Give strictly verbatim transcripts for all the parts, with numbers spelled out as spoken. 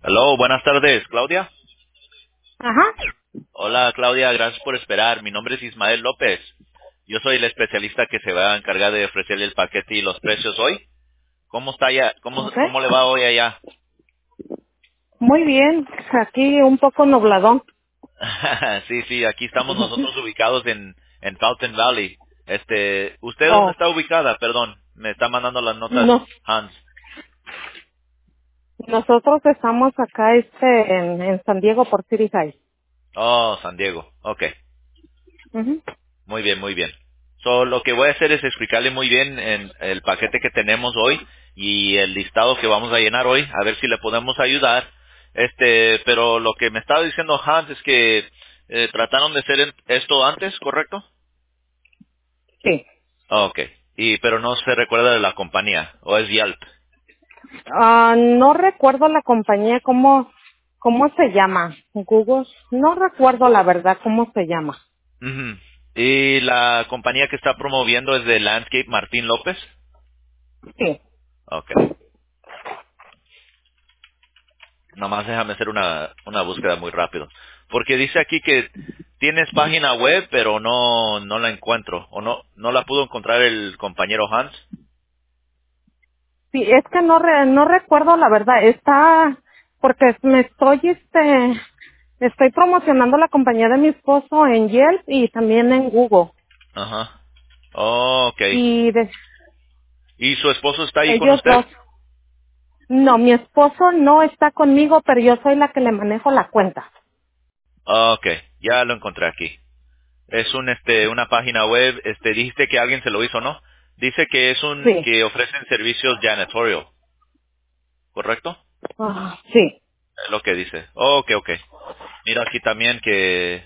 Hello, buenas tardes, Claudia. Ajá. Hola, Claudia, gracias por esperar. Mi nombre es Ismael López. Yo soy el especialista que se va a encargar de ofrecerle el paquete y los precios hoy. ¿Cómo está allá? ¿Cómo, Ok. cómo le va hoy allá? Muy bien. Aquí un poco nubladón. sí, sí, aquí estamos nosotros ubicados en, en Fountain Valley. Este, ¿usted dónde Oh, está ubicada? Perdón, me está mandando las notas nos, Hans. nosotros estamos acá este en, en San Diego por City High. Oh, San Diego. Okay. Ujú. Muy bien, muy bien. So, lo que voy a hacer es explicarle muy bien en el paquete que tenemos hoy y el listado que vamos a llenar hoy, a ver si le podemos ayudar. Este, pero lo que me estaba diciendo Hans es que eh, trataron de hacer en- esto antes, ¿correcto? Sí. Okay. Y pero no se recuerda de la compañía o es Yelp. Ah, no recuerdo la compañía cómo cómo se llama. Google. No recuerdo la verdad cómo se llama. Ujú. Y la compañía que está promoviendo es de Landscape Martín López. Sí. Okay. Nomás déjame hacer una, una búsqueda muy rápido. Porque dice aquí que tienes página web, pero no, no la encuentro. O no, no la pudo encontrar el compañero Hans. Sí, es que no re- no recuerdo la verdad. Está porque me estoy este estoy promocionando la compañía de mi esposo en Yelp y también en Google. Ajá. Oh, ok. Y de ¿Y su esposo está ahí con ellos usted? dos. No, mi esposo no está conmigo, pero yo soy la que le manejo la cuenta. Oh, ok. Ya lo encontré aquí. Es un, este, una página web. Este, dijiste que alguien se lo hizo, ¿no? Dice que es un, Sí. que ofrecen servicios janitorial. ¿Correcto? Ah, sí. Es lo que dice. Oh, ok, ok. Mira aquí también que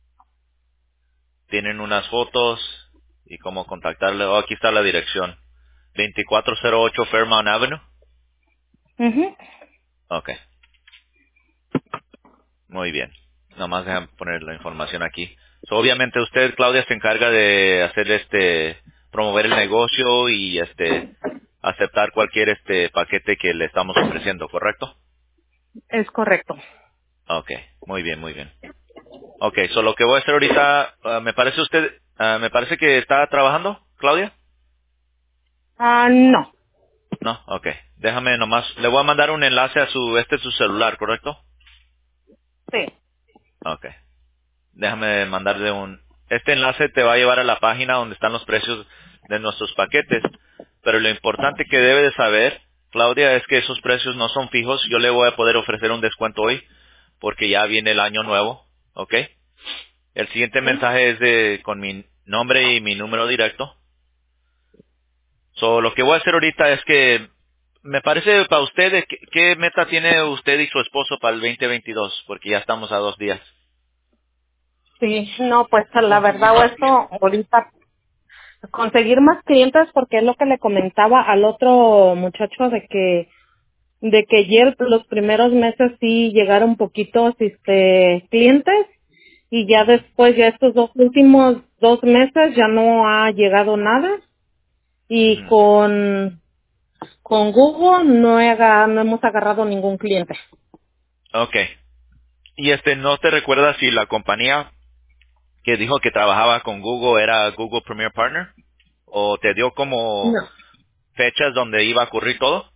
tienen unas fotos y cómo contactarle. Oh, aquí está la dirección. veinticuatro cero ocho Fairmount Avenue. Ujú. Ok, muy bien. Nomás dejan poner la información aquí. So, obviamente usted, Claudia, se encarga de hacer este, promover el negocio y este, aceptar cualquier este paquete que le estamos ofreciendo, ¿correcto? Es correcto. Ok, muy bien, muy bien. Ok, so lo que voy a hacer ahorita, ah, me parece usted, ah, me parece que está trabajando, Claudia. Ah, no. No, ok. Déjame nomás, le voy a mandar un enlace a su, este es su celular, ¿correcto? Sí. Ok. Déjame mandarle un, este enlace te va a llevar a la página donde están los precios de nuestros paquetes, pero lo importante que debe de saber, Claudia, es que esos precios no son fijos. Yo le voy a poder ofrecer un descuento hoy porque ya viene el año nuevo, ¿ok? El siguiente Sí. mensaje es de, con mi nombre y mi número directo. So, lo que voy a hacer ahorita es que me parece para usted, ¿qué, qué meta tiene usted y su esposo para el veinte veintidós? Porque ya estamos a dos días. Sí. No, pues la ¿Conseguir verdad, o más esto clientes? ahorita conseguir más clientes porque es lo que le comentaba al otro muchacho de que de que ayer los primeros meses sí llegaron poquitos este clientes y ya después ya estos dos últimos dos meses ya no ha llegado nada y Ujú. con con Google no, he aga- no hemos agarrado ningún cliente. Ok. Y este, ¿no te recuerdas si la compañía que dijo que trabajaba con Google era Google Premier Partner? ¿O te dio como No. fechas donde iba a ocurrir todo?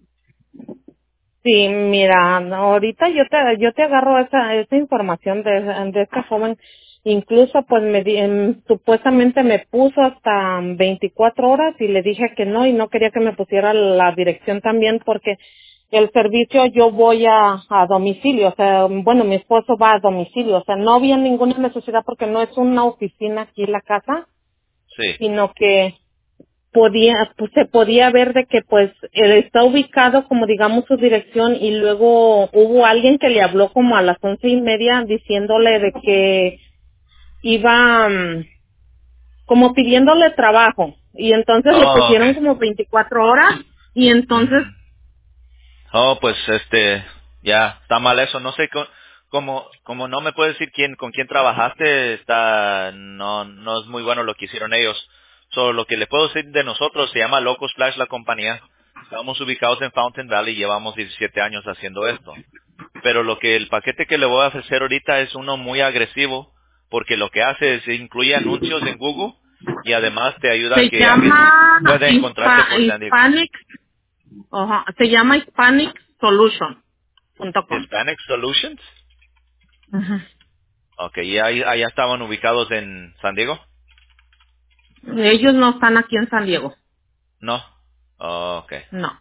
Sí, mira, ahorita yo te yo te agarro esa esa información de de esta joven, incluso pues me di- em, supuestamente me puso hasta veinticuatro horas y le dije que no y no quería que me pusiera la dirección también porque el servicio yo voy a a domicilio, o sea, bueno, mi esposo va a domicilio, o sea, no había ninguna necesidad porque no es una oficina aquí la casa, Sí. sino que podía pues se podía ver de que pues él está ubicado como digamos su dirección y luego hubo alguien que le habló como a las once y media diciéndole de que iba mm, como pidiéndole trabajo y entonces le Oh, ok. pusieron como veinticuatro horas y entonces Ujú. Oh, pues este, ya, está mal eso. No sé co- cómo, como no me puedes decir quién, con quién trabajaste, está, no, no es muy bueno lo que hicieron ellos. So, lo que le puedo decir de nosotros se llama Locos Flash la compañía. Estamos ubicados en Fountain Valley y llevamos diecisiete años haciendo esto. pero lo que el paquete que le voy a ofrecer ahorita es uno muy agresivo, porque lo que hace es incluye anuncios en Google y además te ayuda a Se que alguien llama pueda encontrarte Hispa- por San Diego. Hispanic, ajá, se llama hispanic solution punto com. Hispanic Solutions. Ajá. Ok, ¿y ahí, allá estaban ubicados en San Diego? Ellos no están aquí en San Diego, No. Oh, ok, no.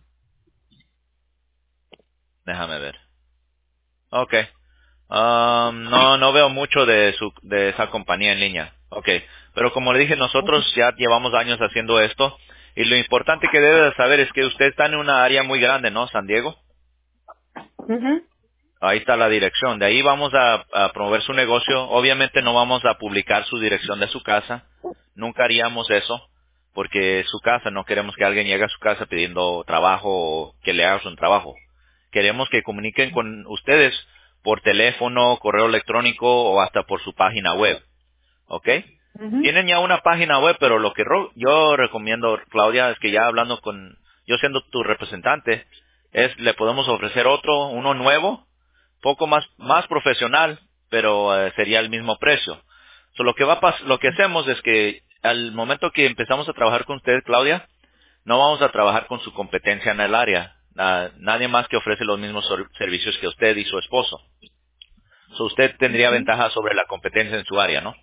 déjame ver. Ok. Um, no, no veo mucho de su, de esa compañía en línea. Ok. Pero como le dije, nosotros ya llevamos años haciendo esto. Y lo importante que debe de saber es que usted está en una área muy grande, ¿no? San Diego. Ujú, Ahí está la dirección. De ahí vamos a, a promover su negocio. Obviamente no vamos a publicar su dirección de su casa. Nunca haríamos eso. Porque es su casa. No queremos que alguien llegue a su casa pidiendo trabajo o que le hagas un trabajo. Queremos que comuniquen con ustedes por teléfono, correo electrónico o hasta por su página web. ¿Ok? ujú, Tienen ya una página web, pero lo que ro- yo recomiendo, Claudia, es que ya hablando con, yo siendo tu representante, es le podemos ofrecer otro, uno nuevo, poco más más profesional, pero eh, sería el mismo precio. So, lo que va a pas- lo que hacemos es que al momento que empezamos a trabajar con usted, Claudia, no vamos a trabajar con su competencia en el área. Na- nadie más que ofrece los mismos sor- servicios que usted y su esposo. So, usted tendría ujú, ventaja sobre la competencia en su área, ¿no?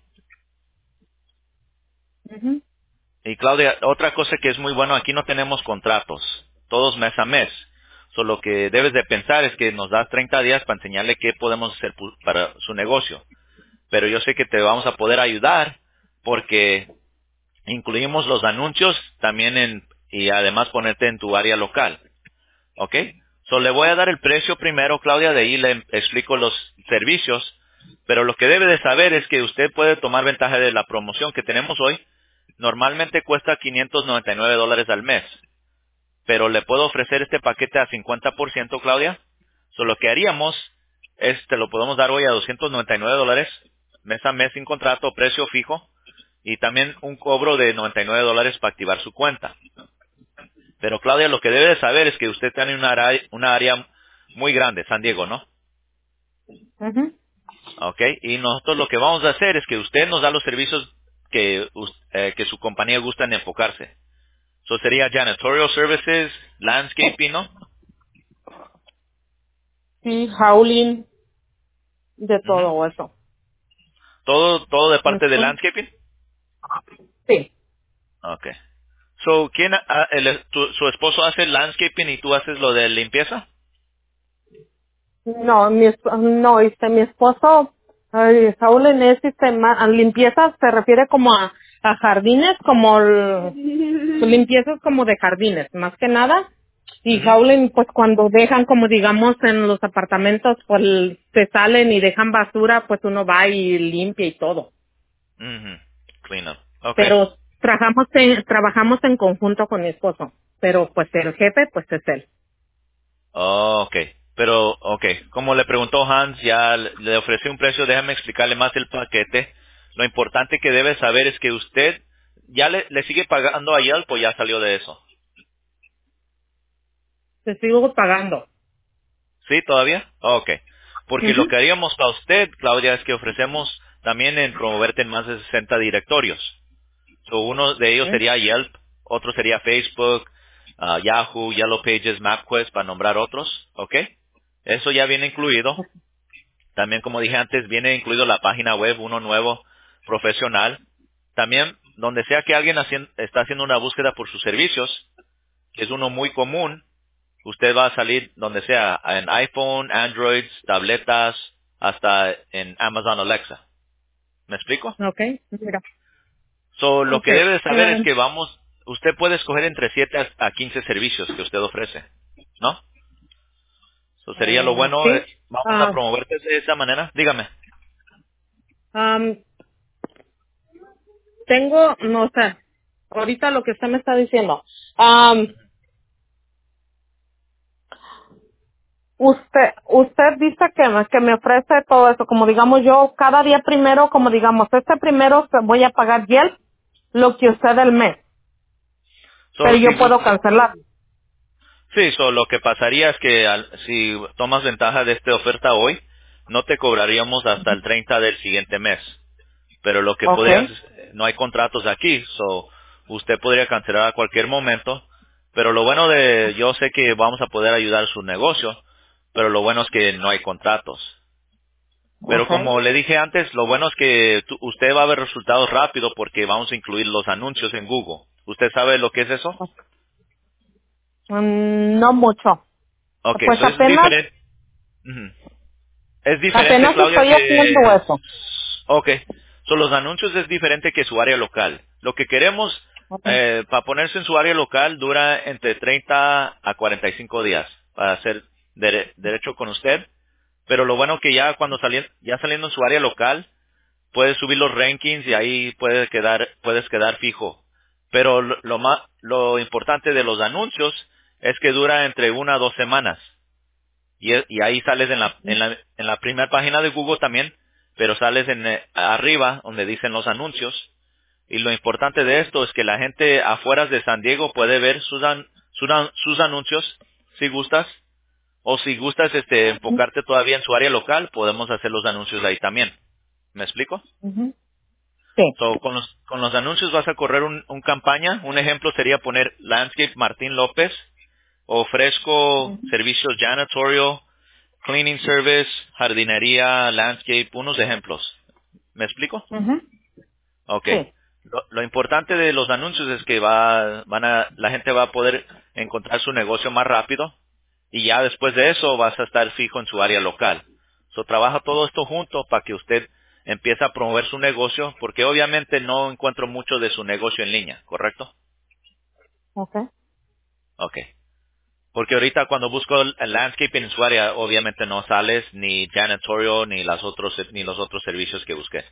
ujú, Y Claudia, otra cosa que es muy bueno, aquí no tenemos contratos, todos mes a mes. So, lo que debes de pensar es que nos das treinta días para enseñarle qué podemos hacer pu- para su negocio. Pero yo sé que te vamos a poder ayudar porque incluimos los anuncios también en, y además ponerte en tu área local. ¿Ok? So, le voy a dar el precio primero, Claudia, de ahí le explico los servicios. Pero lo que debe de saber es que usted puede tomar ventaja de la promoción que tenemos hoy. Normalmente cuesta quinientos noventa y nueve dólares al mes, pero le puedo ofrecer este paquete a cincuenta por ciento, Claudia. So, lo que haríamos es, te lo podemos dar hoy a doscientos noventa y nueve dólares, mes a mes sin contrato, precio fijo, y también un cobro de noventa y nueve dólares para activar su cuenta. Pero Claudia, lo que debe de saber es que usted tiene una área, una área muy grande, San Diego, ¿no? ujú. ¿Ok? Y nosotros lo que vamos a hacer es que usted nos da los servicios que, us- eh, que su compañía gusta en enfocarse. So sería janitorial services, landscaping, ¿no? Sí, howling, de Ujú. todo eso. Todo, todo de parte de Ujú. landscaping. Sí. Okay. So, ¿quién, ah, el- tu- su esposo hace landscaping y tú haces lo de limpieza? No, mi, esp- no, este, mi esposo, ay, Saúl en ese sistema, a limpieza se refiere como a, a jardines, como el- limpiezas como de jardines, más que nada. Y Mhm. Saúl, pues cuando dejan, como digamos, en los apartamentos, pues se salen y dejan basura, pues uno va y limpia y todo. Mhm. Clean up. Okay. Pero trabajamos en, trabajamos en conjunto con mi esposo. Pero pues el jefe, pues es él. Oh, okay. Pero, okay. Como le preguntó Hans, ya le le ofrecí un precio, déjame explicarle más el paquete. Lo importante que debe saber es que usted ya le, le sigue pagando a Yelp o ya salió de eso. Te sigo pagando. ¿Sí, todavía? Ok. Porque lo Ujú. que haríamos para usted, Claudia, es que ofrecemos también en promoverte en más de sesenta directorios. So, uno de ellos ¿Eh? sería Yelp, otro sería Facebook, ah, Yahoo, Yellow Pages, MapQuest, para nombrar otros. ¿Ok? Eso ya viene incluido. También, como dije antes, viene incluido la página web, uno nuevo, profesional. También, donde sea que alguien hacien- está haciendo una búsqueda por sus servicios, que es uno muy común, usted va a salir donde sea, en iPhone, Android, tabletas, hasta en Amazon Alexa. ¿Me explico? Ok, mira. So, lo Ok. que debe de saber es Eh, que vamos, usted puede escoger entre siete a a quince servicios que usted ofrece, ¿no? So, sería lo eh, bueno, sí. eh, vamos a Ah, promoverte de esa manera. Dígame. am, tengo, no sé, ahorita lo que usted me está diciendo. Am, usted, usted dice que me, que me ofrece todo eso, como digamos yo, cada día primero, como digamos, este primero se voy a pagar Yelp, lo que usted del mes, So, pero si yo gus- puedo cancelar. Sí, so, lo que pasaría es que al- si tomas ventaja de esta oferta hoy, no te cobraríamos hasta el treinta del siguiente mes. Pero lo que podrías, Okay. no hay contratos aquí, so usted podría cancelar a cualquier momento. Pero lo bueno de, yo sé que vamos a poder ayudar a su negocio, pero lo bueno es que no hay contratos. Pero Okay. como le dije antes, lo bueno es que tú- usted va a ver resultados rápido porque vamos a incluir los anuncios en Google. ¿Usted sabe lo que es eso? Mm, no mucho. Ok, Pues eso es apenas, diferente. Ujú. Es diferente, apenas Claudia, estoy haciendo que... eso. Ok. So, los anuncios es diferente que su área local. Lo que queremos, Okay. eh, para ponerse en su área local, dura entre treinta a cuarenta y cinco días para hacer dere- derecho con usted. Pero lo bueno que ya cuando sali- ya saliendo en su área local, puedes subir los rankings y ahí puedes quedar, puedes quedar fijo. Pero lo, lo más, lo importante de los anuncios es que dura entre una a dos semanas. Y, e- y ahí sales en la, en la, en la primera página de Google también, pero sales en eh, arriba donde dicen los anuncios. Y lo importante de esto es que la gente afuera de San Diego puede ver sus, an- sus, an- sus anuncios si gustas. O si gustas este, enfocarte todavía en su área local, podemos hacer los anuncios ahí también. ¿Me explico? Ujú. Sí. So, con, los, con los anuncios vas a correr un, un campaña. Un ejemplo sería poner Landscape Martín López. Ofrezco servicios janitorial, cleaning service, jardinería, landscape, unos ejemplos. ¿Me explico? Ujú. Ok. Sí. Lo, lo importante de los anuncios es que va, van a, la gente va a poder encontrar su negocio más rápido y ya después de eso vas a estar fijo en su área local. So, trabaja todo esto junto para que usted empiece a promover su negocio, porque obviamente no encuentro mucho de su negocio en línea, ¿correcto? Okay. Ok. Porque ahorita cuando busco el el landscaping en su área, obviamente no sales ni janitorial ni las otros ni los otros servicios que busqué.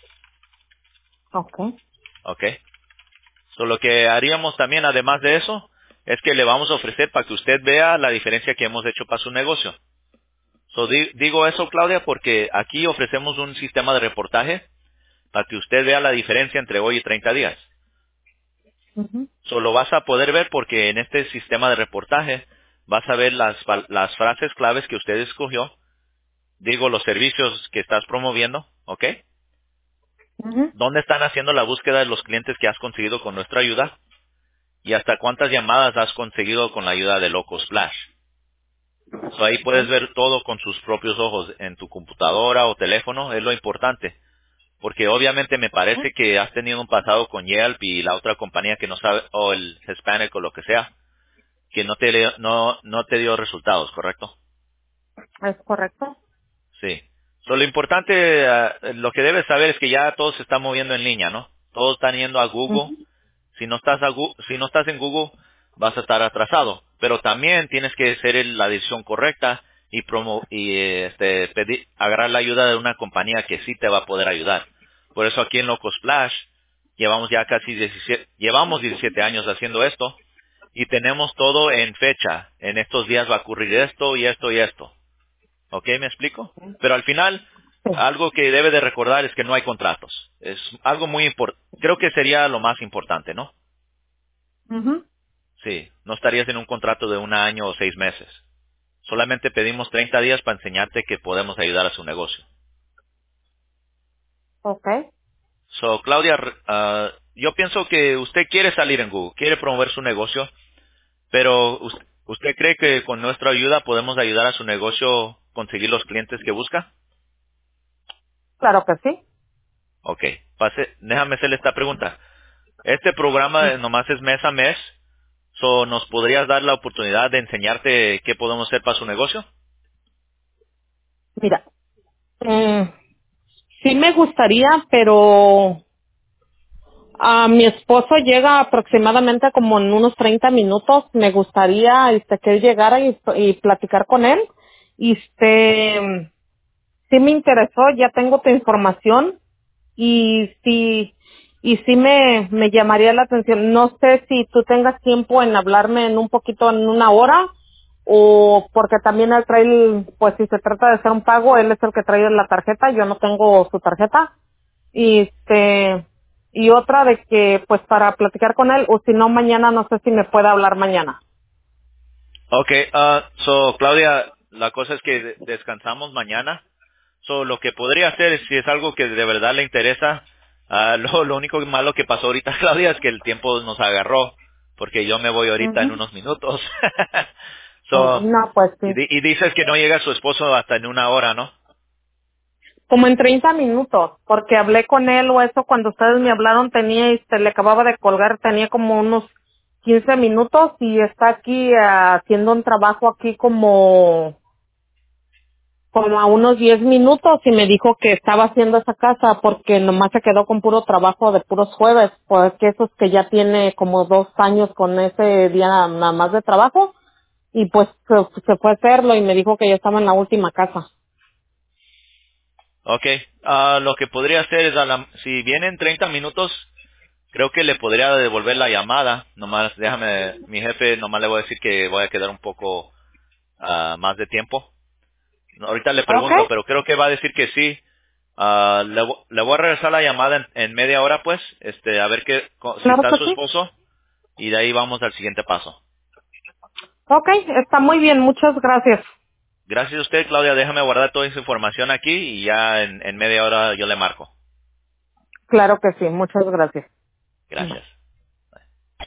Okay. ¿Ok? So, lo que haríamos también, además de eso, es que le vamos a ofrecer para que usted vea la diferencia que hemos hecho para su negocio. So, di- digo eso, Claudia, porque aquí ofrecemos un sistema de reportaje para que usted vea la diferencia entre hoy y treinta días. Ujú. Solo vas a poder ver porque en este sistema de reportaje vas a ver las, fal- las frases claves que usted escogió, digo los servicios que estás promoviendo, ¿ok? Ujú. ¿Dónde están haciendo la búsqueda de los clientes que has conseguido con nuestra ayuda? Y hasta cuántas llamadas has conseguido con la ayuda de Loco Splash. So, ahí puedes Okay. ver todo con sus propios ojos en tu computadora o teléfono, es lo importante. Porque obviamente me parece que has tenido un pasado con Yelp y la otra compañía que no sabe, o el Hispanic o lo que sea, que no te, le- no, no te dio resultados, ¿correcto? Es correcto. Sí. So, lo importante, ah, lo que debes saber es que ya todo se está moviendo en línea, ¿no? Todos están yendo a Google. Ujú. Si no estás a Gu- si no estás en Google, vas a estar atrasado. Pero también tienes que hacer el- la decisión correcta y promo y eh, este pedir agarrar la ayuda de una compañía que sí te va a poder ayudar. Por eso aquí en Loco Splash llevamos ya casi diecisiete, llevamos diecisiete años haciendo esto y tenemos todo en fecha. En estos días va a ocurrir esto y esto y esto. ¿Ok? ¿Me explico? Pero al final, Sí. algo que debe de recordar es que no hay contratos. Es algo muy importante. Creo que sería lo más importante, ¿no? Ujú. Sí, no estarías en un contrato de un año o seis meses. Solamente pedimos treinta días para enseñarte que podemos ayudar a su negocio. Okay. So, Claudia, r- ah, yo pienso que usted quiere salir en Google, quiere promover su negocio, pero us- ¿usted cree que con nuestra ayuda podemos ayudar a su negocio a conseguir los clientes que busca? Claro que sí. Ok, pase, déjame hacerle esta pregunta. Este programa nomás es mes a mes, so, ¿nos podrías dar la oportunidad de enseñarte qué podemos hacer para su negocio? Mira, mm, sí me gustaría, pero a mi esposo llega aproximadamente como en unos treinta minutos. Me gustaría este, que él llegara y, y platicar con él. Y este, sí me interesó, ya tengo tu información y sí, y sí me, me llamaría la atención. No sé si tú tengas tiempo en hablarme en un poquito, en una hora, o porque también él trae, el- pues si se trata de hacer un pago, él es el que trae la tarjeta, yo no tengo su tarjeta. Y este, y otra de que, pues para platicar con él, o si no mañana, no sé si me puede hablar mañana. Okay, uh, so Claudia, la cosa es que de- descansamos mañana. So lo que podría hacer es si es algo que de verdad le interesa, ah, lo, lo único malo que pasó ahorita, Claudia, es que el tiempo nos agarró, porque yo me voy ahorita en Ujú. unos minutos. Oh, so, no, pues y, sí. di- y dices que no llega su esposo hasta en una hora, ¿no? Como en treinta minutos, porque hablé con él o eso cuando ustedes me hablaron tenía, este, le acababa de colgar, tenía como unos quince minutos y está aquí ah, haciendo un trabajo aquí como, como a unos diez minutos y me dijo que estaba haciendo esa casa porque nomás se quedó con puro trabajo de puros jueves, porque esos que ya tiene como dos años con ese día nada más de trabajo y pues se, se fue a hacerlo y me dijo que ya estaba en la última casa. Okay, ah, lo que podría hacer es, a la- si vienen treinta minutos, creo que le podría devolver la llamada. Nomás, déjame, mi jefe, nomás le voy a decir que voy a quedar un poco ah, más de tiempo. No, ahorita le ¿Ok? pregunto, pero creo que va a decir que sí. Ah, le, vo- le voy a regresar la llamada en, en media hora, pues, este, a ver qué, co- si Claro está que su sí. esposo, y de ahí vamos al siguiente paso. Ok, está muy bien, muchas gracias. Gracias a usted, Claudia. Déjame guardar toda esa información aquí y ya en, en media hora yo le marco. Claro que sí, muchas gracias. Gracias.